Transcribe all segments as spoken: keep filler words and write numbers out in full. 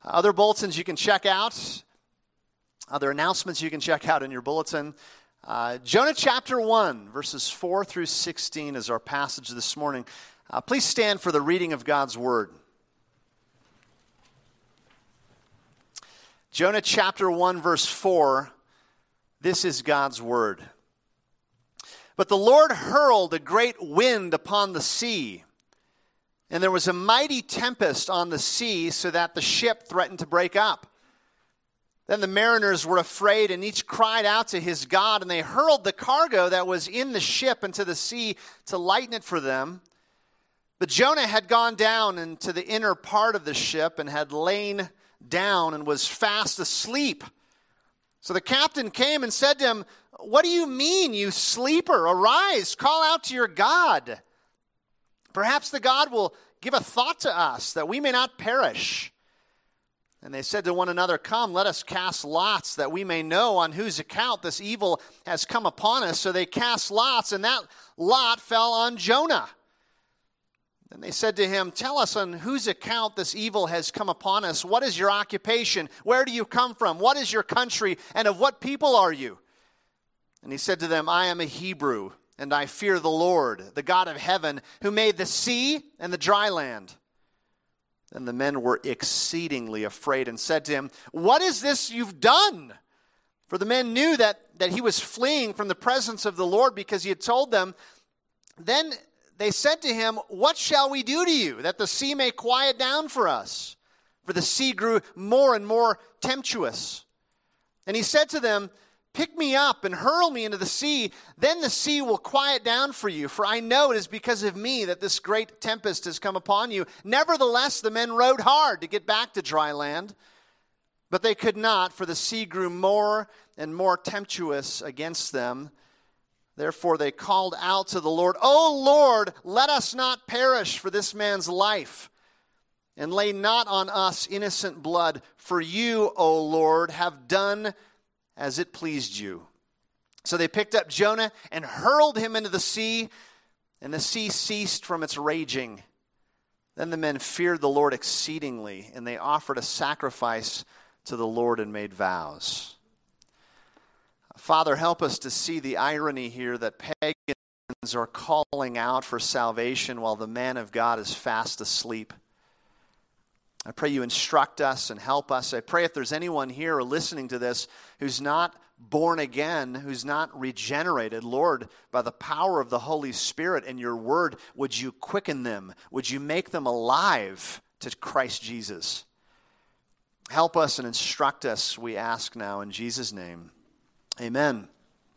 Other bulletins you can check out, other announcements you can check out in your bulletin. Uh, Jonah chapter one, verses four through sixteen is our passage this morning. Uh, please stand for the reading of God's word. Jonah chapter one, verse four, this is God's word. But the Lord hurled a great wind upon the sea, and there was a mighty tempest on the sea, so that the ship threatened to break up. Then the mariners were afraid, and each cried out to his God, and they hurled the cargo that was in the ship into the sea to lighten it for them. But Jonah had gone down into the inner part of the ship and had lain down and was fast asleep. So the captain came and said to him, "What do you mean, you sleeper? Arise, call out to your God. Perhaps the God will give a thought to us, that we may not perish." And they said to one another, "Come, let us cast lots, that we may know on whose account this evil has come upon us." So they cast lots, and that lot fell on Jonah. And they said to him, "Tell us on whose account this evil has come upon us. What is your occupation? Where do you come from? What is your country? And of what people are you?" And he said to them, "I am a Hebrew, and I fear the Lord, the God of heaven, who made the sea and the dry land." Then the men were exceedingly afraid and said to him, "What is this you've done?" For the men knew that, that he was fleeing from the presence of the Lord, because he had told them. Then they said to him, "What shall we do to you, that the sea may quiet down for us?" For the sea grew more and more tempestuous. And he said to them, "Pick me up and hurl me into the sea, then the sea will quiet down for you. For I know it is because of me that this great tempest has come upon you." Nevertheless, the men rowed hard to get back to dry land, but they could not, for the sea grew more and more tempestuous against them. Therefore they called out to the Lord, "O Lord, let us not perish for this man's life, and lay not on us innocent blood. For you, O Lord, have done as it pleased you." So they picked up Jonah and hurled him into the sea, and the sea ceased from its raging. Then the men feared the Lord exceedingly, and they offered a sacrifice to the Lord and made vows. Father, help us to see the irony here that pagans are calling out for salvation while the man of God is fast asleep. I pray you instruct us and help us. I pray if there's anyone here or listening to this who's not born again, who's not regenerated, Lord, by the power of the Holy Spirit and your word, would you quicken them? Would you make them alive to Christ Jesus? Help us and instruct us, we ask now in Jesus' name. Amen.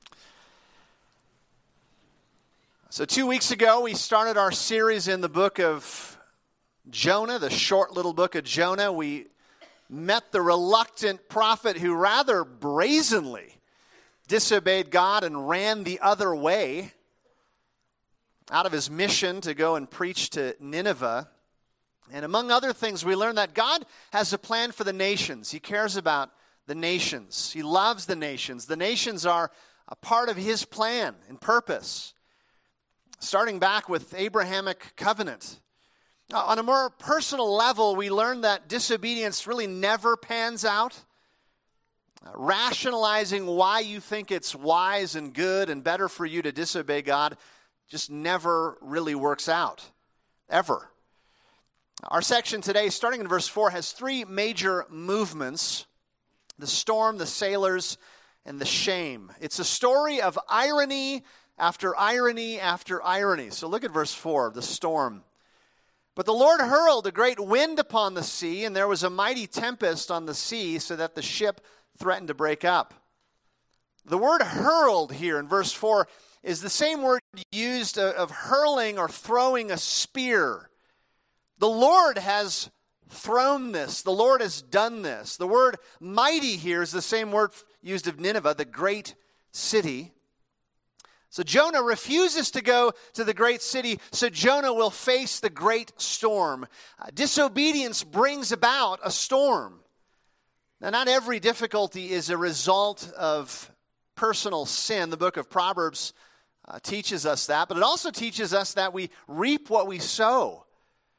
So two weeks ago, we started our series in the book of Jonah, the short little book of Jonah. We met the reluctant prophet who rather brazenly disobeyed God and ran the other way out of his mission to go and preach to Nineveh. And among other things, we learned that God has a plan for the nations. He cares about the nations. He loves the nations. The nations are a part of his plan and purpose, starting back with Abrahamic covenant. On a more personal level, we learn that disobedience really never pans out. Uh, rationalizing why you think it's wise and good and better for you to disobey God just never really works out, ever. Our section today, starting in verse four, has three major movements: the storm, the sailors, and the shame. It's a story of irony after irony after irony. So look at verse four, the storm. But the Lord hurled a great wind upon the sea, and there was a mighty tempest on the sea, so that the ship threatened to break up. The word hurled here in verse four is the same word used of hurling or throwing a spear. The Lord has thrown this. The Lord has done this. The word mighty here is the same word used of Nineveh, the great city. So Jonah refuses to go to the great city, so Jonah will face the great storm. Uh, disobedience brings about a storm. Now, not every difficulty is a result of personal sin. The book of Proverbs uh, teaches us that, but it also teaches us that we reap what we sow.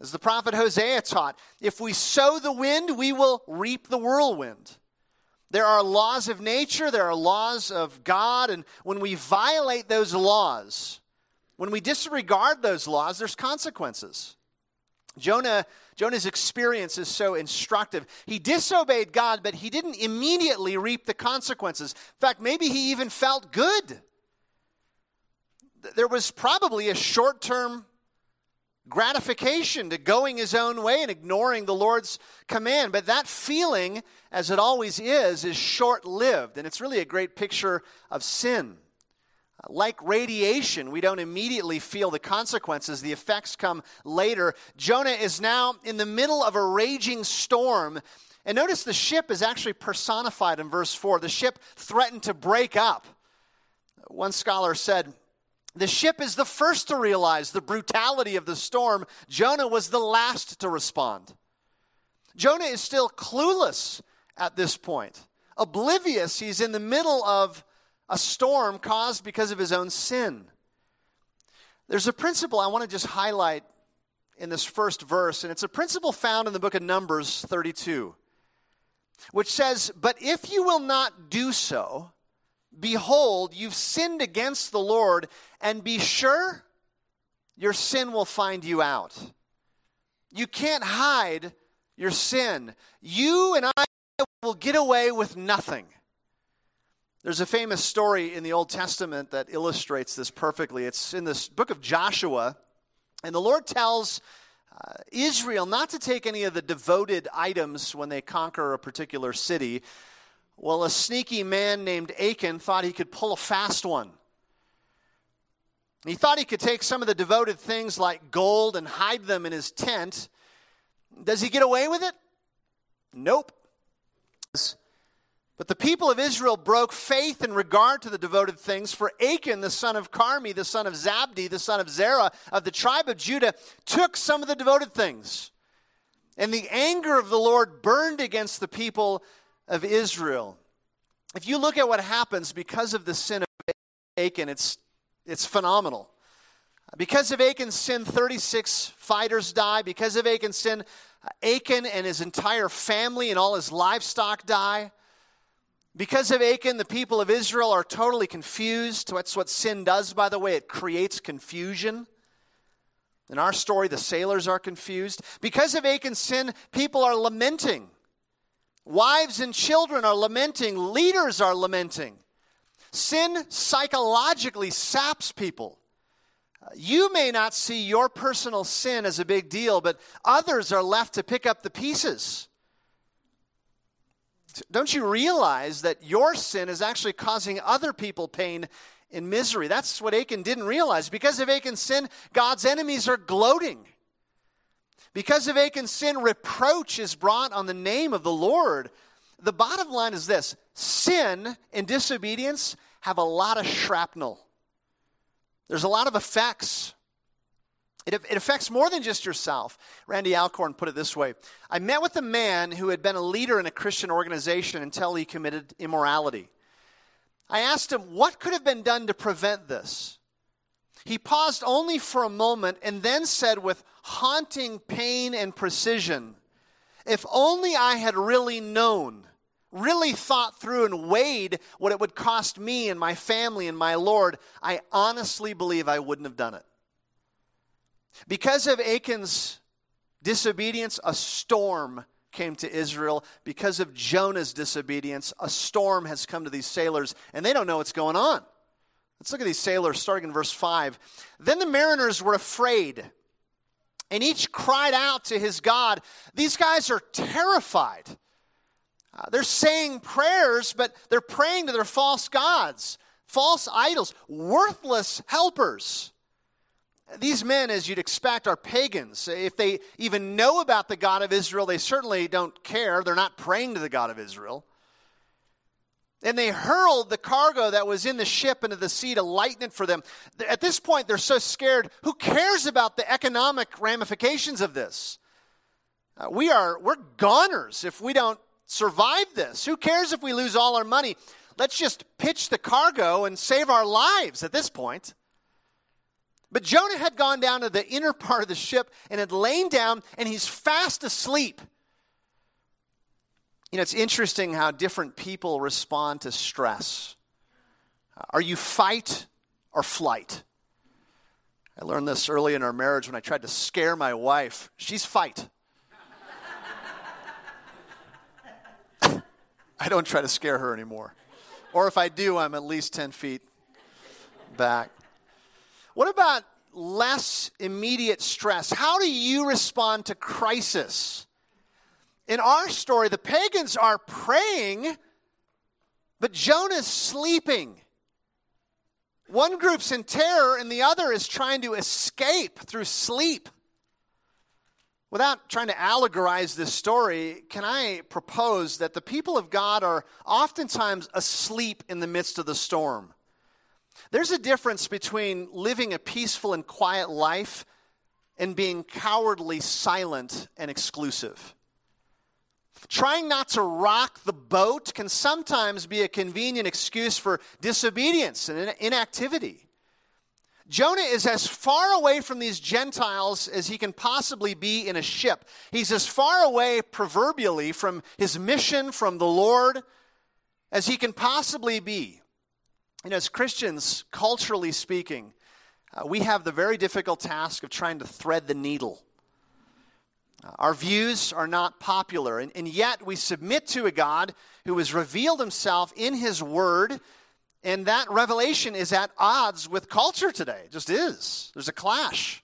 As the prophet Hosea taught, if we sow the wind, we will reap the whirlwind. There are laws of nature, there are laws of God, and when we violate those laws, when we disregard those laws, there's consequences. Jonah, Jonah's experience is so instructive. He disobeyed God, but he didn't immediately reap the consequences. In fact, maybe he even felt good. There was probably a short-term gratification to going his own way and ignoring the Lord's command. But that feeling, as it always is, is short-lived. And it's really a great picture of sin. Like radiation, we don't immediately feel the consequences. The effects come later. Jonah is now in the middle of a raging storm. And notice the ship is actually personified in verse four. The ship threatened to break up. One scholar said, the ship is the first to realize the brutality of the storm. Jonah was the last to respond. Jonah is still clueless at this point. Oblivious, he's in the middle of a storm caused because of his own sin. There's a principle I want to just highlight in this first verse, and it's a principle found in the book of Numbers thirty-two, which says, but if you will not do so, behold, you've sinned against the Lord, and be sure your sin will find you out. You can't hide your sin. You and I will get away with nothing. There's a famous story in the Old Testament that illustrates this perfectly. It's in this book of Joshua, and the Lord tells uh, Israel not to take any of the devoted items when they conquer a particular city. Well, a sneaky man named Achan thought he could pull a fast one. He thought he could take some of the devoted things like gold and hide them in his tent. Does he get away with it? Nope. But the people of Israel broke faith in regard to the devoted things, for Achan, the son of Carmi, the son of Zabdi, the son of Zerah, of the tribe of Judah, took some of the devoted things. And the anger of the Lord burned against the people of Israel. If you look at what happens because of the sin of Achan, it's, it's phenomenal. Because of Achan's sin, thirty-six fighters die. Because of Achan's sin, Achan and his entire family and all his livestock die. Because of Achan, the people of Israel are totally confused. That's what sin does, by the way. It creates confusion. In our story, the sailors are confused. Because of Achan's sin, people are lamenting. Wives and children are lamenting. Leaders are lamenting. Sin psychologically saps people. You may not see your personal sin as a big deal, but others are left to pick up the pieces. Don't you realize that your sin is actually causing other people pain and misery? That's what Achan didn't realize. Because of Achan's sin, God's enemies are gloating. Because of Achan's sin, reproach is brought on the name of the Lord. The bottom line is this: sin and disobedience have a lot of shrapnel. There's a lot of effects. It, it affects more than just yourself. Randy Alcorn put it this way: I met with a man who had been a leader in a Christian organization until he committed immorality. I asked him what could have been done to prevent this. He paused only for a moment and then said with haunting pain and precision, if only I had really known, really thought through and weighed what it would cost me and my family and my Lord, I honestly believe I wouldn't have done it. Because of Achan's disobedience, a storm came to Israel. Because of Jonah's disobedience, a storm has come to these sailors, and they don't know what's going on. Let's look at these sailors, starting in verse five. Then the mariners were afraid, and each cried out to his God. These guys are terrified. Uh, they're saying prayers, but they're praying to their false gods, false idols, worthless helpers. These men, as you'd expect, are pagans. If they even know about the God of Israel, they certainly don't care. They're not praying to the God of Israel. And they hurled the cargo that was in the ship into the sea to lighten it for them. At this point, they're so scared. Who cares about the economic ramifications of this? Uh, we are, we're goners if we don't survive this. Who cares if we lose all our money? Let's just pitch the cargo and save our lives at this point. But Jonah had gone down to the inner part of the ship and had lain down, and he's fast asleep. You know, it's interesting how different people respond to stress. Are you fight or flight? I learned this early in our marriage when I tried to scare my wife. She's fight. I don't try to scare her anymore. Or if I do, I'm at least ten feet back. What about less immediate stress? How do you respond to crisis? In our story, the pagans are praying, but Jonah's sleeping. One group's in terror, and the other is trying to escape through sleep. Without trying to allegorize this story, can I propose that the people of God are oftentimes asleep in the midst of the storm? There's a difference between living a peaceful and quiet life and being cowardly, silent, and exclusive. Trying not to rock the boat can sometimes be a convenient excuse for disobedience and inactivity. Jonah is as far away from these Gentiles as he can possibly be in a ship. He's as far away, proverbially, from his mission, from the Lord, as he can possibly be. You know, as Christians, culturally speaking, uh, we have the very difficult task of trying to thread the needle. Uh, our views are not popular, and, and yet we submit to a God who has revealed himself in his word, and that revelation is at odds with culture today. It just is. There's a clash.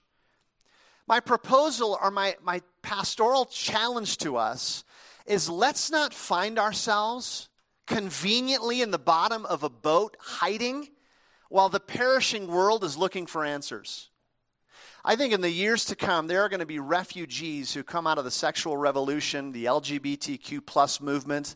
My proposal or my, my pastoral challenge to us is let's not find ourselves conveniently in the bottom of a boat hiding while the perishing world is looking for answers. I think in the years to come, there are going to be refugees who come out of the sexual revolution, the L G B T Q plus movement.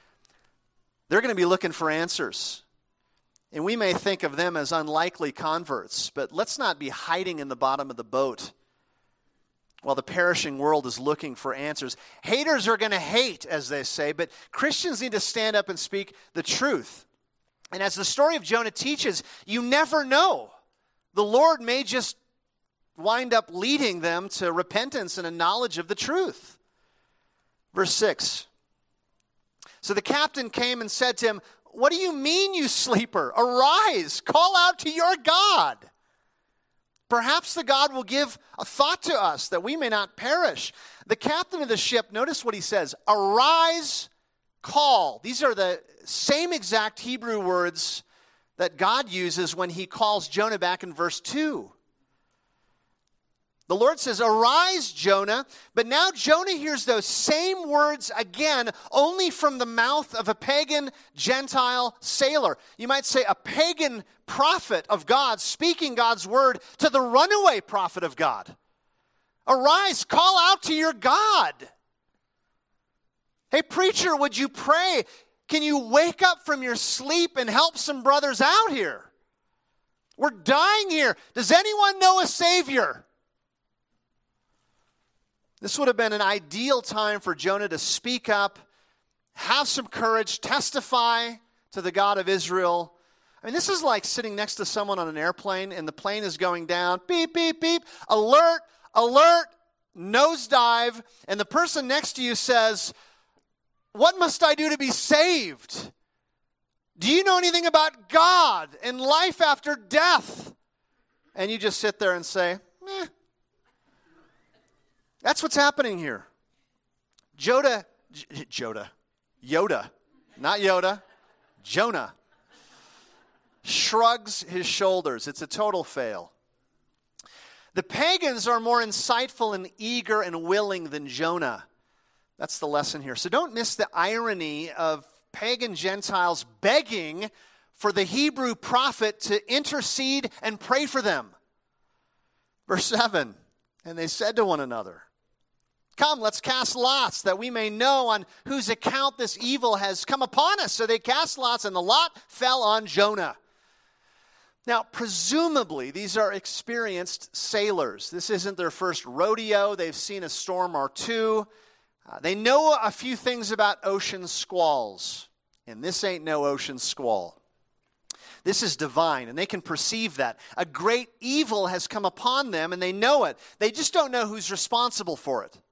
They're going to be looking for answers. And we may think of them as unlikely converts, but let's not be hiding in the bottom of the boat while the perishing world is looking for answers. Haters are going to hate, as they say, but Christians need to stand up and speak the truth. And as the story of Jonah teaches, you never know. The Lord may just wind up leading them to repentance and a knowledge of the truth. Verse six. So the captain came and said to him, "What do you mean, you sleeper? Arise, call out to your God. Perhaps the God will give a thought to us that we may not perish." The captain of the ship, notice what he says, arise, call. These are the same exact Hebrew words that God uses when he calls Jonah back in verse two. The Lord says, arise, Jonah. But now Jonah hears those same words again, only from the mouth of a pagan Gentile sailor. You might say a pagan prophet of God speaking God's word to the runaway prophet of God. Arise, call out to your God. Hey, preacher, would you pray? Can you wake up from your sleep and help some brothers out here? We're dying here. Does anyone know a Savior? This would have been an ideal time for Jonah to speak up, have some courage, testify to the God of Israel. I mean, this is like sitting next to someone on an airplane and the plane is going down, beep, beep, beep, alert, alert, nosedive, and the person next to you says, what must I do to be saved? Do you know anything about God and life after death? And you just sit there and say, meh. That's what's happening here. Joda, J- Joda, Yoda, not Yoda, Jonah shrugs his shoulders. It's a total fail. The pagans are more insightful and eager and willing than Jonah. That's the lesson here. So don't miss the irony of pagan Gentiles begging for the Hebrew prophet to intercede and pray for them. Verse seven, and they said to one another, come, let's cast lots that we may know on whose account this evil has come upon us. So they cast lots and the lot fell on Jonah. Now, presumably, these are experienced sailors. This isn't their first rodeo. They've seen a storm or two. Uh, they know a few things about ocean squalls. And this ain't no ocean squall. This is divine, and they can perceive that. A great evil has come upon them, and they know it. They just don't know who's responsible for it.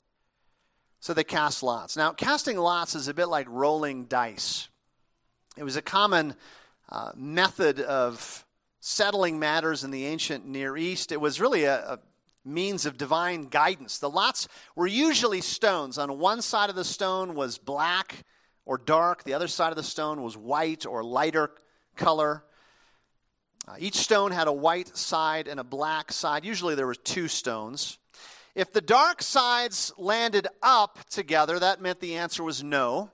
So they cast lots. Now, casting lots is a bit like rolling dice. It was a common uh, method of settling matters in the ancient Near East. It was really a, a means of divine guidance. The lots were usually stones. On one side of the stone was black or dark. The other side of the stone was white or lighter color. Uh, each stone had a white side and a black side. Usually there were two stones. If the dark sides landed up together, that meant the answer was no.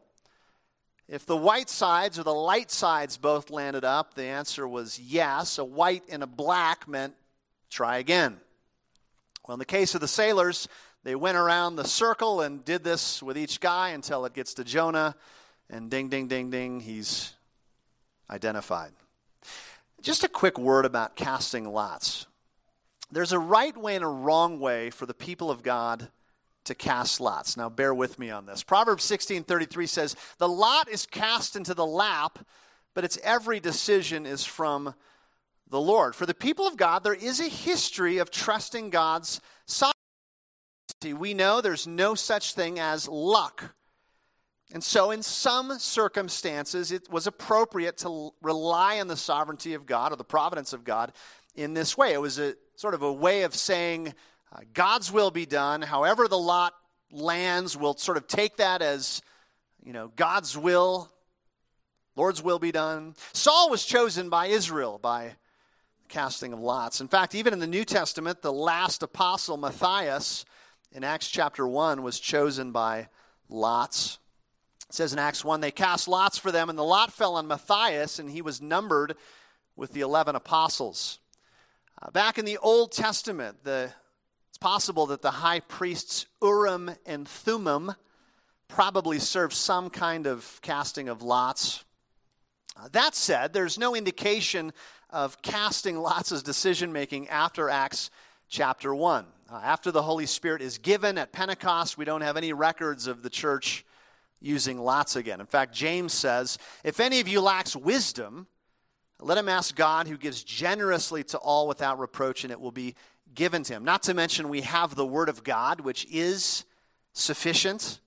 If the white sides or the light sides both landed up, the answer was yes. A white and a black meant try again. Well, in the case of the sailors, they went around the circle and did this with each guy until it gets to Jonah, and ding, ding, ding, ding, he's identified. Just a quick word about casting lots. There's a right way and a wrong way for the people of God to cast lots. Now, bear with me on this. Proverbs sixteen thirty-three says, "The lot is cast into the lap, but its every decision is from the Lord." For the people of God, there is a history of trusting God's sovereignty. We know there's no such thing as luck. And so in some circumstances, it was appropriate to rely on the sovereignty of God or the providence of God in this way. It was a sort of a way of saying, uh, God's will be done. However the lot lands, we'll sort of take that as, you know, God's will, Lord's will be done. Saul was chosen by Israel by casting of lots. In fact, even in the New Testament, the last apostle, Matthias, in Acts chapter one, was chosen by lots. It says in Acts one, they cast lots for them, and the lot fell on Matthias, and he was numbered with the eleven apostles. Uh, back in the Old Testament, the, it's possible that the high priests Urim and Thummim probably served some kind of casting of lots. Uh, that said, there's no indication of casting lots as decision-making after Acts chapter one. Uh, after the Holy Spirit is given at Pentecost, we don't have any records of the church using lots again. In fact, James says, if any of you lacks wisdom, let him ask God, who gives generously to all without reproach, and it will be given to him. Not to mention we have the Word of God, which is sufficient.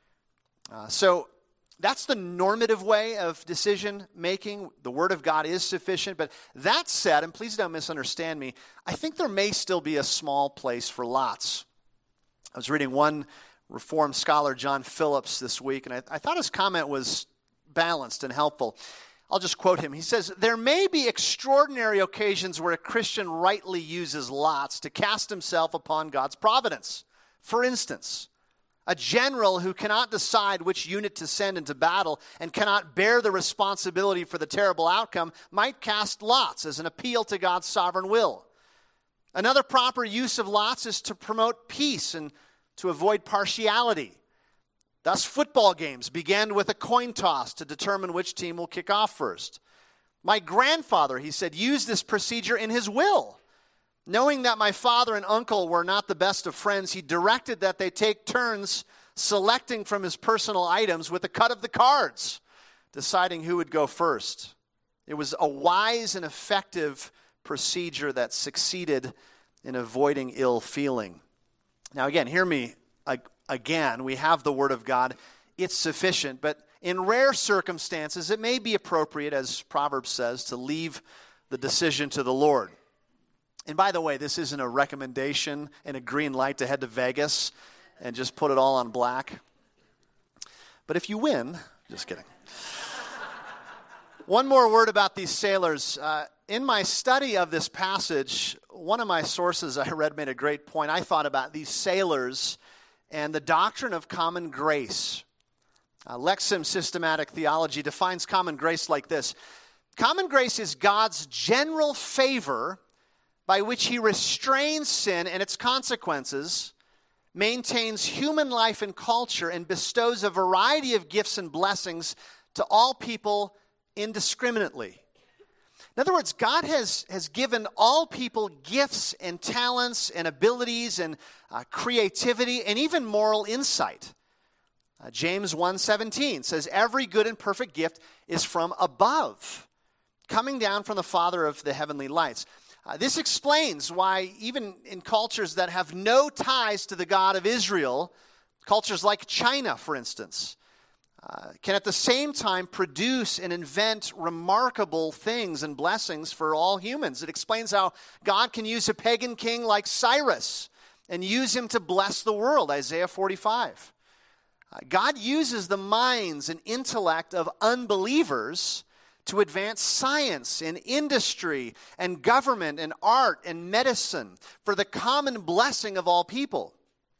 Uh, so that's the normative way of decision making. The Word of God is sufficient. But that said, and please don't misunderstand me, I think there may still be a small place for lots. I was reading one Reformed scholar, John Phillips, this week, and I, I thought his comment was balanced and helpful. I'll just quote him. He says, there may be extraordinary occasions where a Christian rightly uses lots to cast himself upon God's providence. For instance, a general who cannot decide which unit to send into battle and cannot bear the responsibility for the terrible outcome might cast lots as an appeal to God's sovereign will. Another proper use of lots is to promote peace and to avoid partiality. Thus, football games began with a coin toss to determine which team will kick off first. My grandfather, he said, used this procedure in his will. Knowing that my father and uncle were not the best of friends, he directed that they take turns selecting from his personal items with a cut of the cards, deciding who would go first. It was a wise and effective procedure that succeeded in avoiding ill feeling. Now again, hear me again. We have the Word of God. It's sufficient, but in rare circumstances, it may be appropriate, as Proverbs says, to leave the decision to the Lord. And by the way, this isn't a recommendation and a green light to head to Vegas and just put it all on black. But if you win, just kidding. One more word about these sailors. Uh, in my study of this passage, one of my sources I read made a great point. I thought about these sailors and the doctrine of common grace. Uh, Lexham Systematic Theology defines common grace like this. Common grace is God's general favor by which he restrains sin and its consequences, maintains human life and culture, and bestows a variety of gifts and blessings to all people indiscriminately. In other words, God has, has given all people gifts and talents and abilities and uh, creativity and even moral insight. Uh, James one seventeen says, every good and perfect gift is from above, coming down from the Father of the heavenly lights. Uh, this explains why even in cultures that have no ties to the God of Israel, cultures like China, for instance, uh, can at the same time produce and invent remarkable things and blessings for all humans. It explains how God can use a pagan king like Cyrus and use him to bless the world, Isaiah forty-five. Uh, God uses the minds and intellect of unbelievers to advance science and industry and government and art and medicine for the common blessing of all people.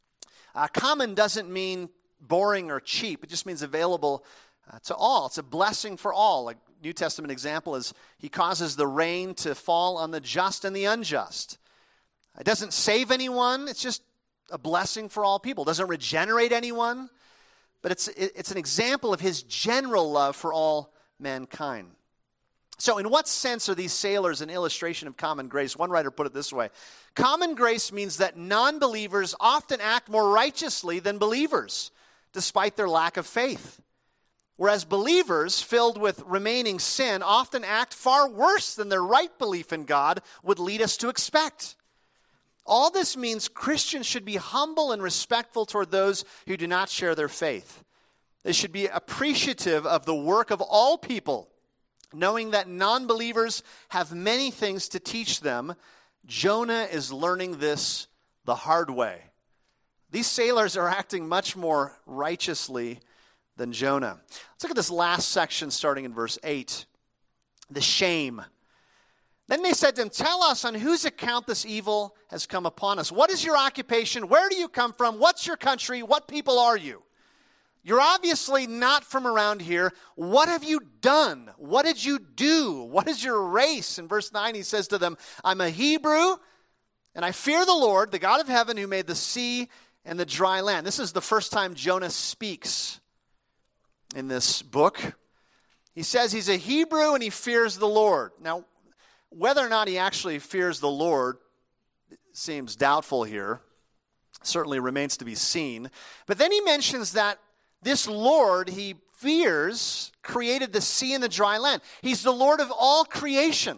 Uh, common doesn't mean boring or cheap. It just means available uh, to all. It's a blessing for all. A New Testament example is he causes the rain to fall on the just and the unjust. It doesn't save anyone. It's just a blessing for all people. It doesn't regenerate anyone. But it's, it's an example of his general love for all mankind. So in what sense are these sailors an illustration of common grace? One writer put it this way. Common grace means that non-believers often act more righteously than believers, despite their lack of faith. Whereas believers, filled with remaining sin, often act far worse than their right belief in God would lead us to expect. All this means Christians should be humble and respectful toward those who do not share their faith. They should be appreciative of the work of all people, knowing that non-believers have many things to teach them. Jonah is learning this the hard way. These sailors are acting much more righteously than Jonah. Let's look at this last section starting in verse eight. The shame. Then they said to him, tell us on whose account this evil has come upon us. What is your occupation? Where do you come from? What's your country? What people are you? You're obviously not from around here. What have you done? What did you do? What is your race? In verse nine, he says to them, I'm a Hebrew, and I fear the Lord, the God of heaven, who made the sea and the dry land. This is the first time Jonah speaks in this book. He says he's a Hebrew and he fears the Lord. Now, whether or not he actually fears the Lord seems doubtful here. Certainly remains to be seen. But then he mentions that this Lord he fears created the sea and the dry land. He's the Lord of all creation.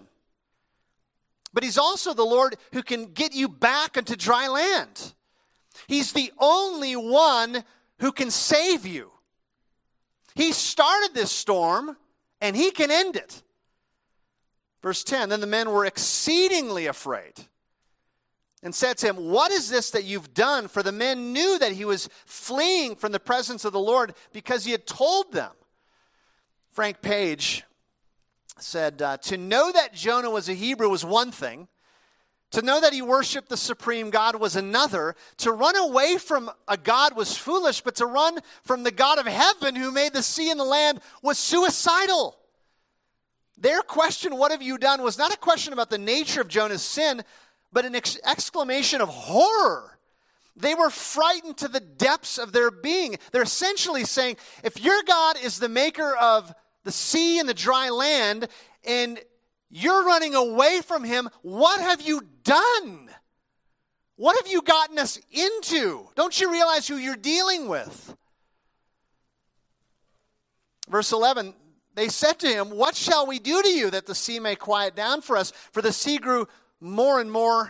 But he's also the Lord who can get you back into dry land. He's the only one who can save you. He started this storm and he can end it. Verse ten, then the men were exceedingly afraid and said to him, what is this that you've done? For the men knew that he was fleeing from the presence of the Lord because he had told them. Frank Page said, uh, to know that Jonah was a Hebrew was one thing. To know that he worshiped the supreme God was another. To run away from a God was foolish, but to run from the God of heaven who made the sea and the land was suicidal. Their question, what have you done, was not a question about the nature of Jonah's sin, but an ex- exclamation of horror. They were frightened to the depths of their being. They're essentially saying, if your God is the maker of the sea and the dry land, and you're running away from him, what have you done? What have you gotten us into? Don't you realize who you're dealing with? Verse eleven, they said to him, what shall we do to you that the sea may quiet down for us? For the sea grew more and more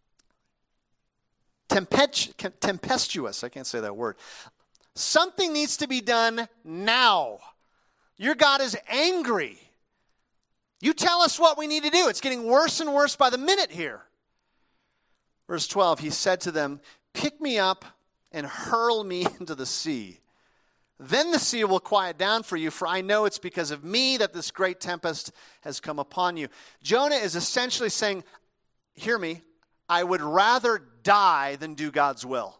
tempest- tempestuous. I can't say that word. Something needs to be done now. Your God is angry. You tell us what we need to do. It's getting worse and worse by the minute here. Verse twelve, he said to them, pick me up and hurl me into the sea. Then the sea will quiet down for you, for I know it's because of me that this great tempest has come upon you. Jonah is essentially saying, hear me, I would rather die than do God's will.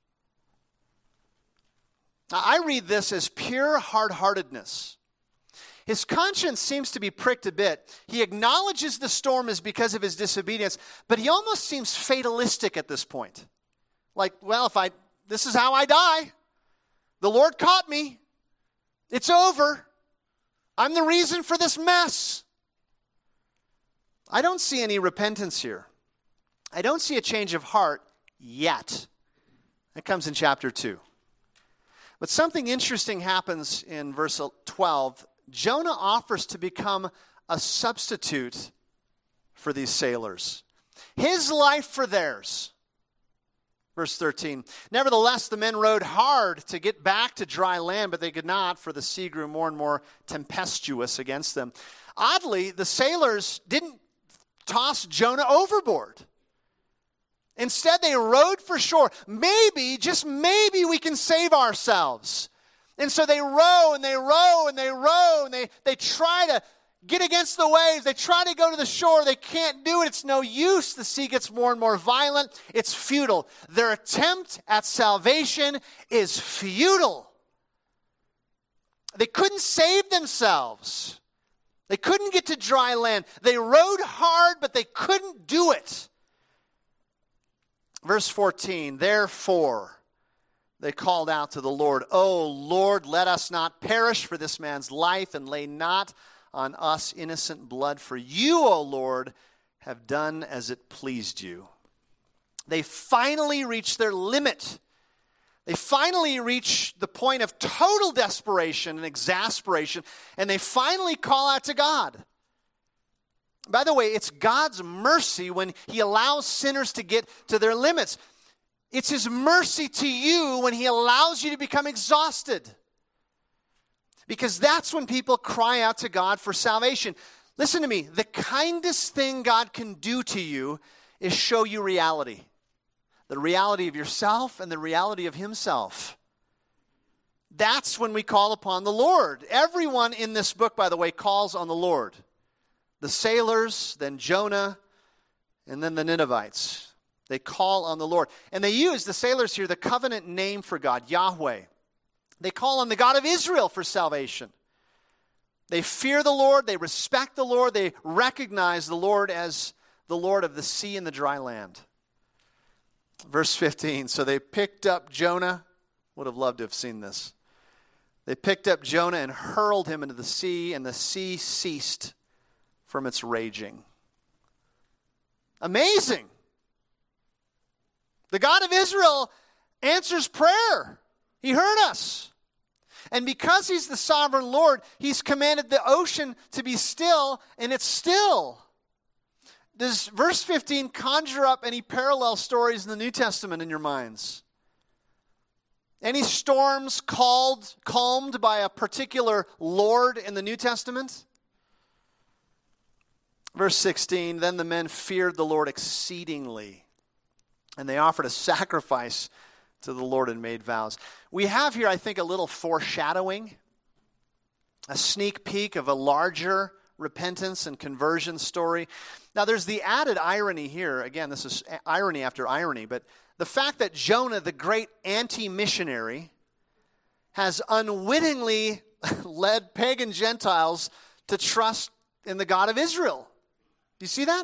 Now, I read this as pure hard-heartedness. His conscience seems to be pricked a bit. He acknowledges the storm is because of his disobedience, but he almost seems fatalistic at this point. Like, well, if I, this is how I die. The Lord caught me. It's over. I'm the reason for this mess. I don't see any repentance here. I don't see a change of heart yet. That comes in chapter two. But something interesting happens in verse twelve. Jonah offers to become a substitute for these sailors. His life for theirs. Verse thirteen, nevertheless, the men rowed hard to get back to dry land, but they could not, for the sea grew more and more tempestuous against them. Oddly, the sailors didn't toss Jonah overboard. Instead, they rowed for shore. Maybe, just maybe we can save ourselves. And so they row and they row and they row and they, they try to get against the waves. They try to go to the shore. They can't do it. It's no use. The sea gets more and more violent. It's futile. Their attempt at salvation is futile. They couldn't save themselves. They couldn't get to dry land. They rowed hard, but they couldn't do it. Verse fourteen, therefore they called out to the Lord, O Lord, let us not perish for this man's life, and lay not on us innocent blood. For you, O Lord, have done as it pleased you. They finally reach their limit. They finally reach the point of total desperation and exasperation, and they finally call out to God. By the way, it's God's mercy when He allows sinners to get to their limits. It's His mercy to you when He allows you to become exhausted. Because that's when people cry out to God for salvation. Listen to me. The kindest thing God can do to you is show you reality. The reality of yourself and the reality of Himself. That's when we call upon the Lord. Everyone in this book, by the way, calls on the Lord. The sailors, then Jonah, and then the Ninevites. They call on the Lord. And they use, the sailors here, the covenant name for God, Yahweh. They call on the God of Israel for salvation. They fear the Lord, they respect the Lord, they recognize the Lord as the Lord of the sea and the dry land. Verse fifteen, so they picked up Jonah. Would have loved to have seen this. They picked up Jonah and hurled him into the sea, and the sea ceased from its raging. Amazing. The God of Israel answers prayer. He heard us. And because He's the sovereign Lord, He's commanded the ocean to be still, and it's still. Does verse fifteen conjure up any parallel stories in the New Testament in your minds? Any storms called, calmed by a particular Lord in the New Testament? Verse sixteen, then the men feared the Lord exceedingly, and they offered a sacrifice to the Lord and made vows. We have here, I think, a little foreshadowing, a sneak peek of a larger repentance and conversion story. Now, there's the added irony here. Again, this is irony after irony, but the fact that Jonah, the great anti-missionary, has unwittingly led pagan Gentiles to trust in the God of Israel. Do you see that?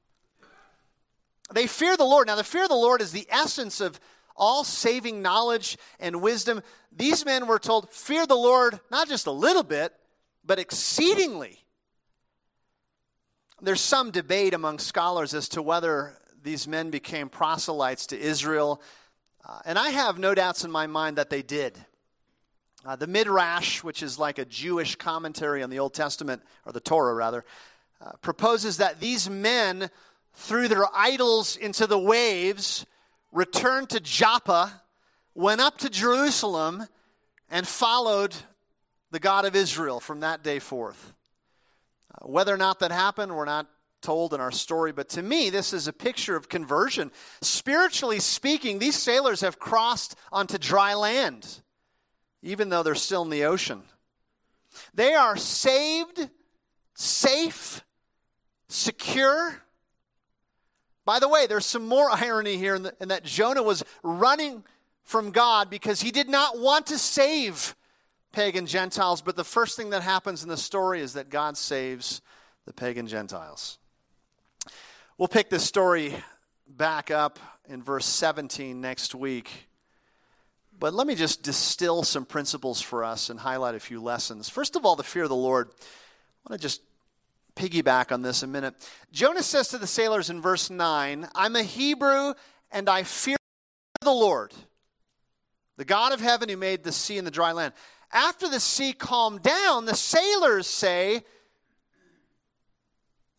They fear the Lord. Now, the fear of the Lord is the essence of all saving knowledge and wisdom. These men were told, fear the Lord, not just a little bit, but exceedingly. There's some debate among scholars as to whether these men became proselytes to Israel. Uh, and I have no doubts in my mind that they did. Uh, the Midrash, which is like a Jewish commentary on the Old Testament, or the Torah rather, uh, proposes that these men threw their idols into the waves, returned to Joppa, went up to Jerusalem, and followed the God of Israel from that day forth. Uh, whether or not that happened, we're not told in our story, but to me, this is a picture of conversion. Spiritually speaking, these sailors have crossed onto dry land, even though they're still in the ocean. They are saved, safe, secure. By the way, there's some more irony here in, the, in that Jonah was running from God because he did not want to save pagan Gentiles, but the first thing that happens in the story is that God saves the pagan Gentiles. We'll pick this story back up in verse seventeen next week. But let me just distill some principles for us and highlight a few lessons. First of all, the fear of the Lord. I want to just piggyback on this a minute. Jonah says to the sailors in verse nine, I'm a Hebrew and I fear the Lord, the God of heaven who made the sea and the dry land. After the sea calmed down, the sailors say,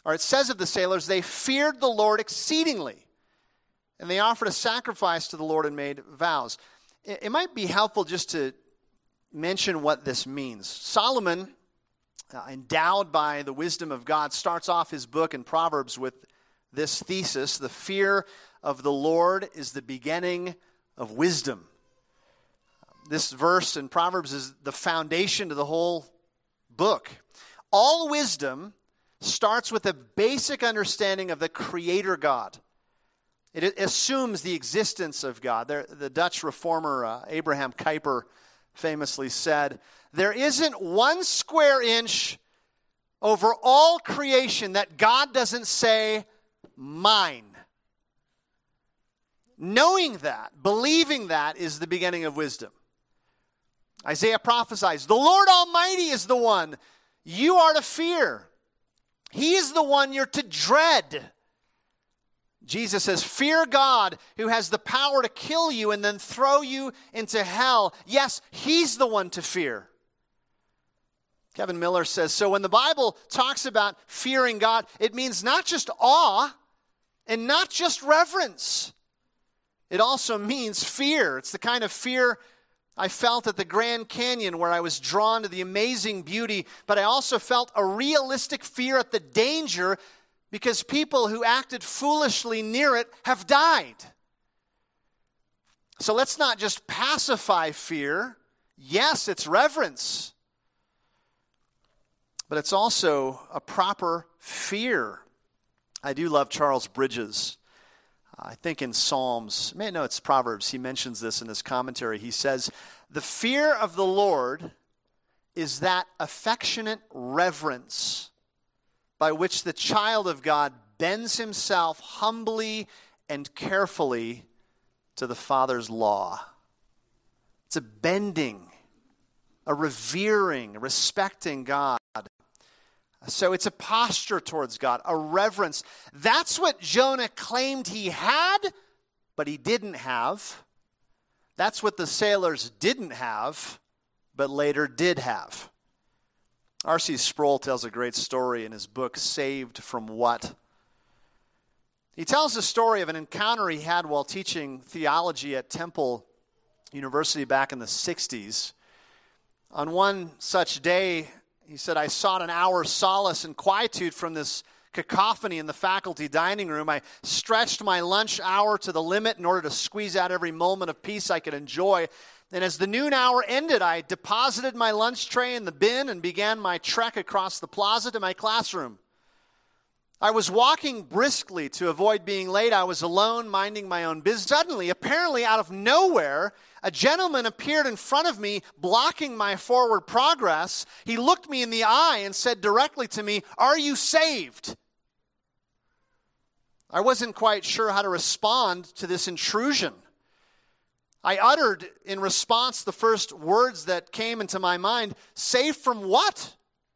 or it says of the sailors, they feared the Lord exceedingly. And they offered a sacrifice to the Lord and made vows. It, it might be helpful just to mention what this means. Solomon, uh, endowed by the wisdom of God, starts off his book in Proverbs with this thesis: the fear of the Lord is the beginning of wisdom. This verse in Proverbs is the foundation to the whole book. All wisdom starts with a basic understanding of the Creator God. It assumes the existence of God. There, the Dutch reformer uh, Abraham Kuyper famously said, "There isn't one square inch over all creation that God doesn't say, 'Mine.'" Knowing that, believing that, is the beginning of wisdom. Isaiah prophesies, "The Lord Almighty is the one you are to fear. He is the one you're to dread." Jesus says, "Fear God, who has the power to kill you and then throw you into hell." Yes, He's the one to fear. Kevin Miller says, so when the Bible talks about fearing God, it means not just awe and not just reverence. It also means fear. It's the kind of fear I felt at the Grand Canyon, where I was drawn to the amazing beauty, but I also felt a realistic fear at the danger, because people who acted foolishly near it have died. So let's not just pacify fear. Yes, it's reverence, but it's also a proper fear. I do love Charles Bridges. I think in Psalms, man, no, it's Proverbs. He mentions this in his commentary. He says, "The fear of the Lord is that affectionate reverence by which the child of God bends himself humbly and carefully to the Father's law." It's a bending, a revering, a respecting God. So it's a posture towards God, a reverence. That's what Jonah claimed he had, but he didn't have. That's what the sailors didn't have, but later did have. R C Sproul tells a great story in his book, Saved from What? He tells the story of an encounter he had while teaching theology at Temple University back in the sixties. On one such day, he said, "I sought an hour's solace and quietude from this cacophony in the faculty dining room. I stretched my lunch hour to the limit in order to squeeze out every moment of peace I could enjoy. And as the noon hour ended, I deposited my lunch tray in the bin and began my trek across the plaza to my classroom. I was walking briskly to avoid being late. I was alone, minding my own business. Suddenly, apparently out of nowhere, a gentleman appeared in front of me, blocking my forward progress. He looked me in the eye and said directly to me, 'Are you saved?' I wasn't quite sure how to respond to this intrusion. I uttered in response the first words that came into my mind, 'Saved from what?'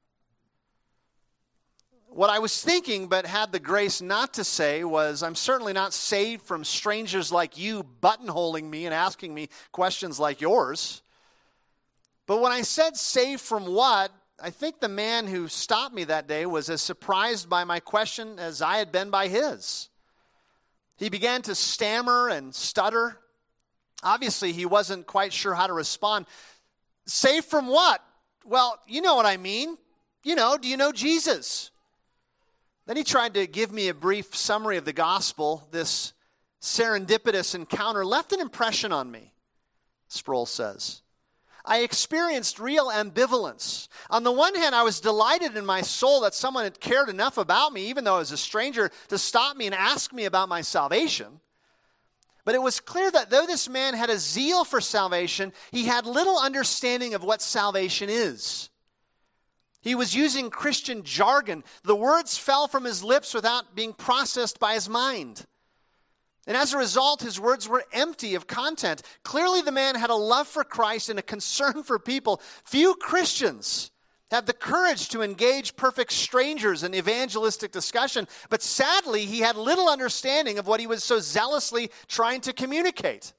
What I was thinking, but had the grace not to say, was, 'I'm certainly not saved from strangers like you buttonholing me and asking me questions like yours.' But when I said 'saved from what?' I think the man who stopped me that day was as surprised by my question as I had been by his. He began to stammer and stutter. Obviously, he wasn't quite sure how to respond. 'Saved from what?' 'Well, you know what I mean. You know, do you know Jesus?' Then he tried to give me a brief summary of the gospel. This serendipitous encounter left an impression on me, Sproul says. I experienced real ambivalence. On the one hand, I was delighted in my soul that someone had cared enough about me, even though I was a stranger, to stop me and ask me about my salvation. But it was clear that though this man had a zeal for salvation, he had little understanding of what salvation is. He was using Christian jargon. The words fell from his lips without being processed by his mind. And as a result, his words were empty of content. Clearly, the man had a love for Christ and a concern for people. Few Christians have the courage to engage perfect strangers in evangelistic discussion, but sadly, he had little understanding of what he was so zealously trying to communicate.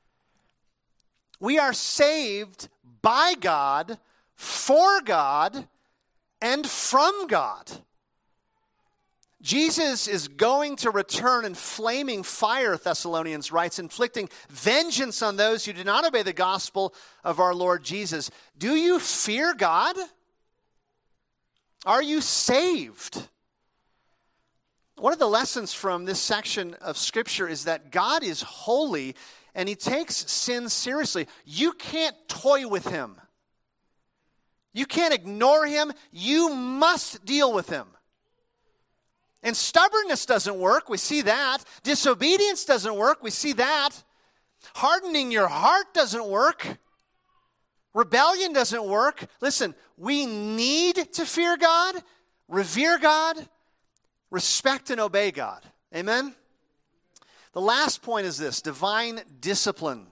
We are saved by God, for God, and from God. Jesus is going to return in flaming fire, Thessalonians writes, inflicting vengeance on those who do not obey the gospel of our Lord Jesus. Do you fear God? Are you saved? One of the lessons from this section of Scripture is that God is holy and He takes sin seriously. You can't toy with Him. You can't ignore Him. You must deal with Him. And stubbornness doesn't work. We see that. Disobedience doesn't work. We see that. Hardening your heart doesn't work. Rebellion doesn't work. Listen, we need to fear God, revere God, respect and obey God. Amen? The last point is this: divine discipline.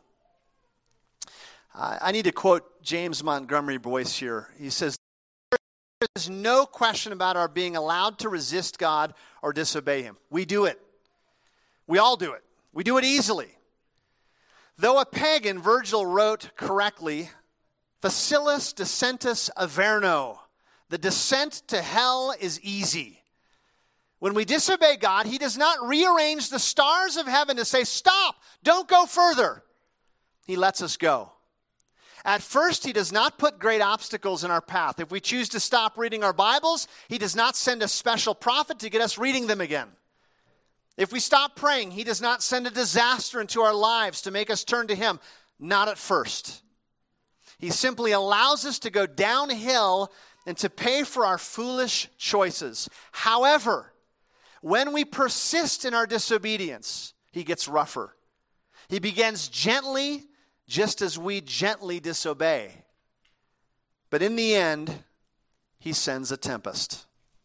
Uh, I need to quote James Montgomery Boyce here. He says, "There's no question about our being allowed to resist God or disobey Him. We do it. We all do it. We do it easily. Though a pagan, Virgil wrote correctly, Facilis descentus averno. The descent to hell is easy. When we disobey God, He does not rearrange the stars of heaven to say, stop, don't go further. He lets us go. At first, He does not put great obstacles in our path. If we choose to stop reading our Bibles, He does not send a special prophet to get us reading them again. If we stop praying, He does not send a disaster into our lives to make us turn to Him. Not at first. He simply allows us to go downhill and to pay for our foolish choices. However, when we persist in our disobedience, He gets rougher. He begins gently, just as we gently disobey. But in the end, He sends a tempest.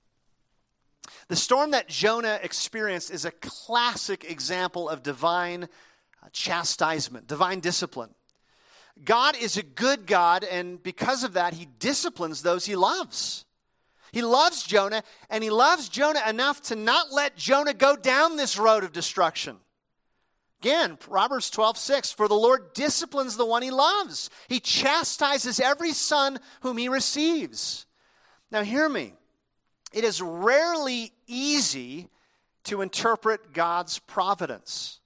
The storm that Jonah experienced is a classic example of divine chastisement, divine discipline. God is a good God, and because of that, He disciplines those He loves. He loves Jonah, and He loves Jonah enough to not let Jonah go down this road of destruction. Again, Proverbs twelve six, for the Lord disciplines the one He loves. He chastises every son whom He receives. Now hear me. It is rarely easy to interpret God's providence.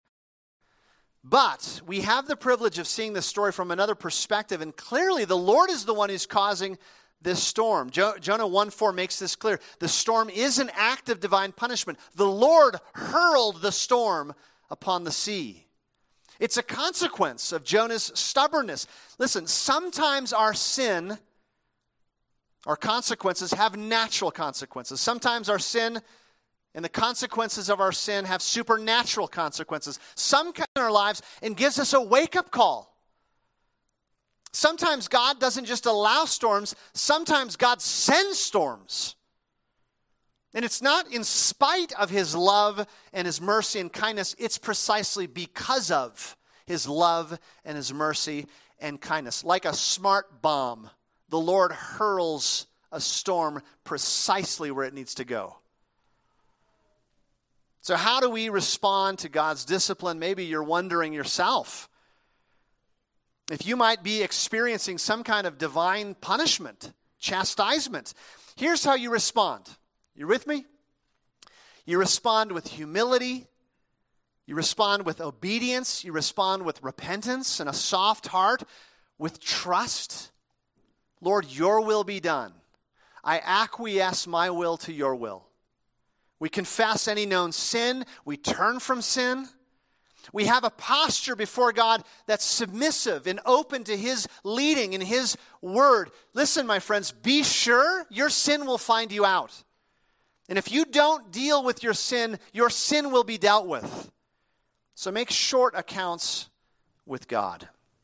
But we have the privilege of seeing this story from another perspective, and clearly the Lord is the one who's causing this storm. Jo- Jonah one four makes this clear. The storm is an act of divine punishment. The Lord hurled the storm upon the sea. It's a consequence of Jonah's stubbornness. Listen, sometimes our sin, our consequences, have natural consequences. Sometimes our sin and the consequences of our sin have supernatural consequences. Some come in our lives and gives us a wake-up call. Sometimes God doesn't just allow storms. Sometimes God sends storms. And it's not in spite of His love and His mercy and kindness. It's precisely because of His love and His mercy and kindness. Like a smart bomb, the Lord hurls a storm precisely where it needs to go. So how do we respond to God's discipline? Maybe you're wondering yourself if you might be experiencing some kind of divine punishment, chastisement. Here's how you respond. You with me? You respond with humility. You respond with obedience. You respond with repentance and a soft heart, with trust. Lord, your will be done. I acquiesce my will to your will. We confess any known sin. We turn from sin. We have a posture before God that's submissive and open to His leading and His word. Listen, my friends, be sure your sin will find you out. And if you don't deal with your sin, your sin will be dealt with. So make short accounts with God.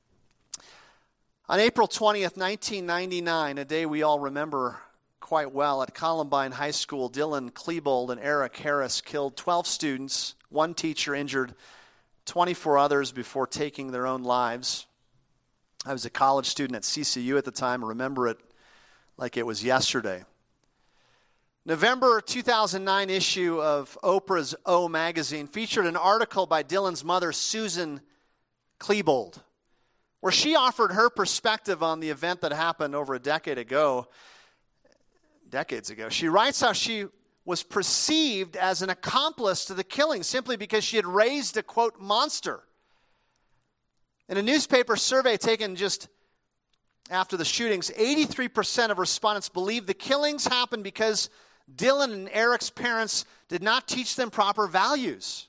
On April twentieth, nineteen ninety-nine, a day we all remember quite well, at Columbine High School, Dylan Klebold and Eric Harris killed twelve students. One teacher injured twenty-four others before taking their own lives. I was a college student at C C U at the time. I remember it like it was yesterday. November two thousand nine issue of Oprah's O magazine featured an article by Dylan's mother, Susan Klebold, where she offered her perspective on the event that happened over a decade ago. Decades ago. She writes how she was perceived as an accomplice to the killing simply because she had raised a, quote, monster. In a newspaper survey taken just after the shootings, eighty-three percent of respondents believed the killings happened because Dylan and Eric's parents did not teach them proper values.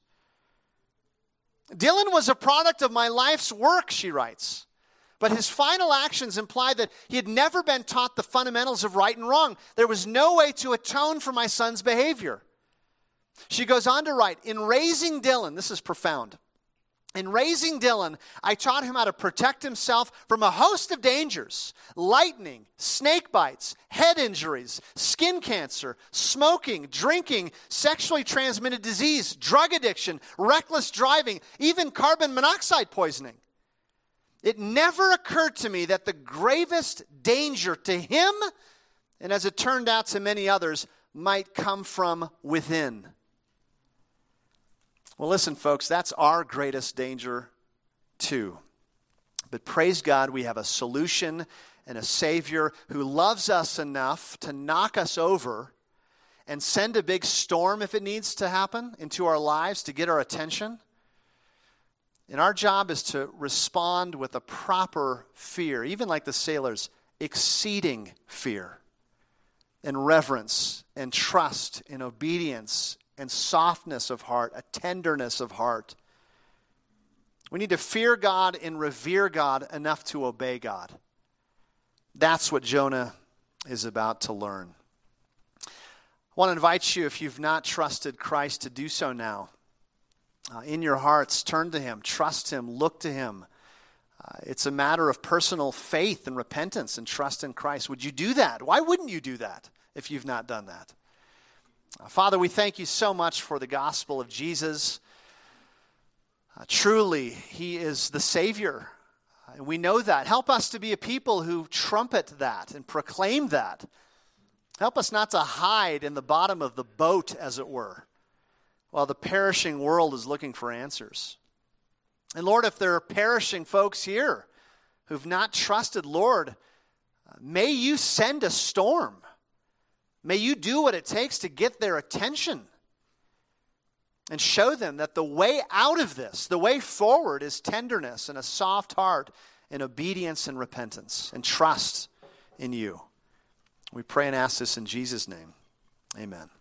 Dylan was a product of my life's work, she writes. But his final actions implied that he had never been taught the fundamentals of right and wrong. There was no way to atone for my son's behavior. She goes on to write, in raising Dylan, this is profound. In raising Dylan, I taught him how to protect himself from a host of dangers: lightning, snake bites, head injuries, skin cancer, smoking, drinking, sexually transmitted disease, drug addiction, reckless driving, even carbon monoxide poisoning. It never occurred to me that the gravest danger to him, and as it turned out to many others, might come from within. Well, listen, folks, that's our greatest danger too. But praise God, we have a solution and a Savior who loves us enough to knock us over and send a big storm, if it needs to happen, into our lives to get our attention. And our job is to respond with a proper fear, even like the sailors, exceeding fear, and reverence, and trust, and obedience, and softness of heart, a tenderness of heart. We need to fear God and revere God enough to obey God. That's what Jonah is about to learn. I want to invite you, if you've not trusted Christ, to do so now. Uh, in your hearts, turn to Him, trust Him, look to Him. Uh, it's a matter of personal faith and repentance and trust in Christ. Would you do that? Why wouldn't you do that if you've not done that? Uh, Father, we thank you so much for the gospel of Jesus. Uh, truly, He is the Savior. Uh, we know that. Help us to be a people who trumpet that and proclaim that. Help us not to hide in the bottom of the boat, as it were, while the perishing world is looking for answers. And Lord, if there are perishing folks here who've not trusted, Lord, may you send a storm. May you do what it takes to get their attention and show them that the way out of this, the way forward, is tenderness and a soft heart and obedience and repentance and trust in you. We pray and ask this in Jesus' name. Amen.